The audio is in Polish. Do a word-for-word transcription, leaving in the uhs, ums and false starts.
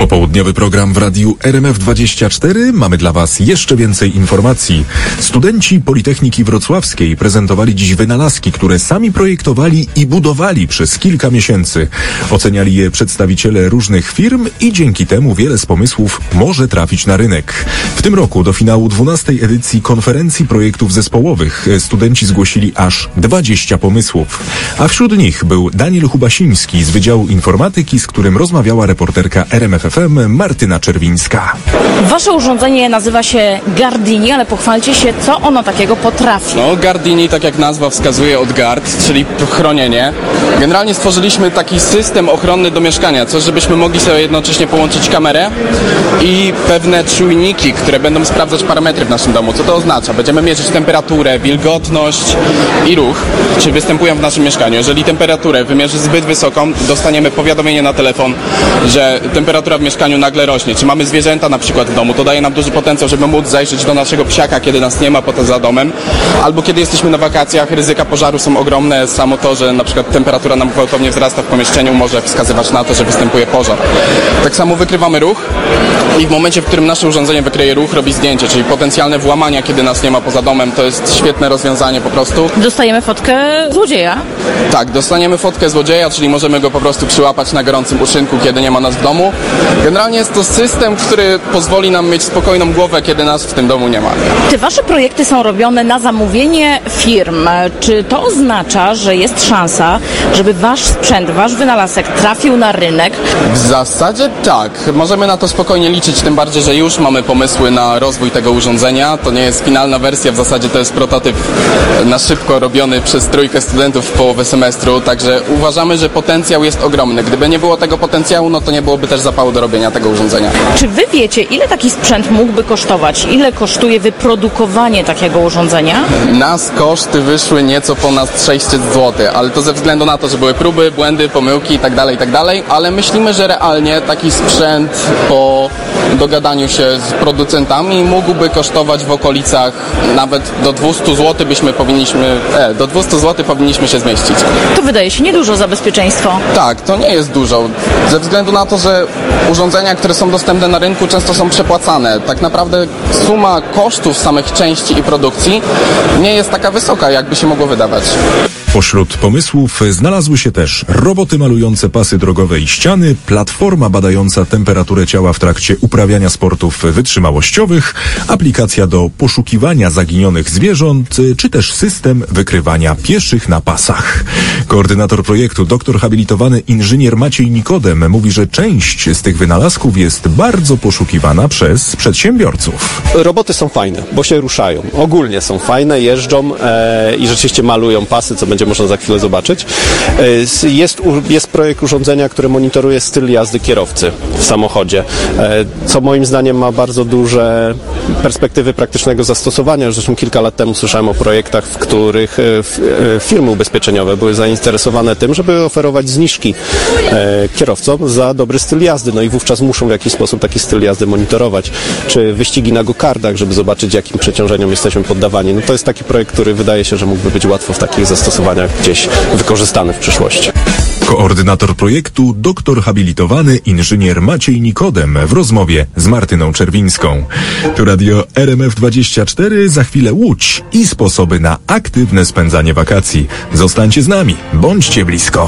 Popołudniowy program w radiu R M F dwadzieścia cztery. Mamy dla Was jeszcze więcej informacji. Studenci Politechniki Wrocławskiej prezentowali dziś wynalazki, które sami projektowali i budowali przez kilka miesięcy. Oceniali je przedstawiciele różnych firm i dzięki temu wiele z pomysłów może trafić na rynek. W tym roku do finału dwunastej edycji konferencji projektów zespołowych studenci zgłosili aż dwadzieścia pomysłów. A wśród nich był Daniel Hubasiński z Wydziału Informatyki, z którym rozmawiała reporterka R M F F M Martyna Czerwińska. Wasze urządzenie nazywa się Gardini, ale pochwalcie się, co ono takiego potrafi. No, Gardini, tak jak nazwa wskazuje, od gard, czyli chronienie. Generalnie stworzyliśmy taki system ochronny do mieszkania, coś, żebyśmy mogli sobie jednocześnie połączyć kamerę i pewne czujniki, które będą sprawdzać parametry w naszym domu. Co to oznacza? Będziemy mierzyć temperaturę, wilgotność i ruch, czy występują w naszym mieszkaniu. Jeżeli temperaturę wymierzy zbyt wysoką, dostaniemy powiadomienie na telefon, że temperatura w mieszkaniu nagle rośnie. Czy mamy zwierzęta na przykład w domu, to daje nam duży potencjał, żeby móc zajrzeć do naszego psiaka, kiedy nas nie ma potem za domem. Albo kiedy jesteśmy na wakacjach, ryzyka pożaru są ogromne. Samo to, że na przykład temperatura nam gwałtownie wzrasta w pomieszczeniu, może wskazywać na to, że występuje pożar. Tak samo wykrywamy ruch i w momencie, w którym nasze urządzenie wykryje ruch, robi zdjęcie, czyli potencjalne włamania, kiedy nas nie ma poza domem, to jest świetne rozwiązanie po prostu. Dostajemy fotkę złodzieja. Tak, dostaniemy fotkę złodzieja, czyli możemy go po prostu przyłapać na gorącym uszynku, kiedy nie ma nas w domu. Generalnie jest to system, który pozwoli nam mieć spokojną głowę, kiedy nas w tym domu nie ma. Czy wasze projekty są robione na zamówienie firm? Czy to oznacza, że jest szansa, żeby wasz sprzęt, wasz wynalazek trafił na rynek? W zasadzie tak. Możemy na to spokojnie liczyć, tym bardziej, że już mamy pomysły na rozwój tego urządzenia. To nie jest finalna wersja, w zasadzie to jest prototyp na szybko robiony przez trójkę studentów w połowie semestru, także uważamy, że potencjał jest ogromny. Gdyby nie było tego potencjału, no to nie byłoby też zapału do robienia tego urządzenia. Czy wy wiecie, ile taki sprzęt mógłby kosztować? Ile kosztuje wyprodukowanie takiego urządzenia? Nas koszty wyszły nieco ponad sześćset złotych, ale to ze względu na to, że były próby, błędy, pomyłki itd., itd., ale myślimy, że realnie taki sprzęt po dogadaniu się z producentami mógłby kosztować w okolicach nawet do dwieście złotych byśmy powinniśmy, e, do dwieście złotych powinniśmy się zmieścić. To wydaje się niedużo za bezpieczeństwo. Tak, to nie jest dużo, ze względu na to, że urządzenia, które są dostępne na rynku, często są przepłacane. Tak naprawdę suma kosztów samych części i produkcji nie jest taka wysoka, jakby się mogło wydawać. Pośród pomysłów znalazły się też roboty malujące pasy drogowe i ściany, platforma badająca temperaturę ciała w trakcie uprawiania sportów wytrzymałościowych, aplikacja do poszukiwania zaginionych zwierząt, czy też system wykrywania pieszych na pasach. Koordynator projektu, doktor habilitowany inżynier Maciej Nikodem mówi, że część z tych wynalazków jest bardzo poszukiwana przez przedsiębiorców. Roboty są fajne, bo się ruszają. Ogólnie są fajne, jeżdżą e, i rzeczywiście malują pasy, co będzie można za chwilę zobaczyć. E, jest, jest projekt urządzenia, które monitoruje styl jazdy kierowcy w samochodzie, e, co moim zdaniem ma bardzo duże perspektywy praktycznego zastosowania. Zresztą kilka lat temu słyszałem o projektach, w których e, f, e, firmy ubezpieczeniowe były zainteresowane tym, żeby oferować zniżki e, kierowcom za dobry styl jazdy. No i wówczas muszą w jakiś sposób taki styl jazdy monitorować. Czy wyścigi na go-kardach, żeby zobaczyć, jakim przeciążeniom jesteśmy poddawani. No to jest taki projekt, który wydaje się, że mógłby być łatwo w takich zastosowaniach gdzieś wykorzystany w przyszłości. Koordynator projektu, doktor habilitowany inżynier Maciej Nikodem w rozmowie z Martyną Czerwińską. Tu radio R M F dwadzieścia cztery, za chwilę Łódź i sposoby na aktywne spędzanie wakacji. Zostańcie z nami, bądźcie blisko.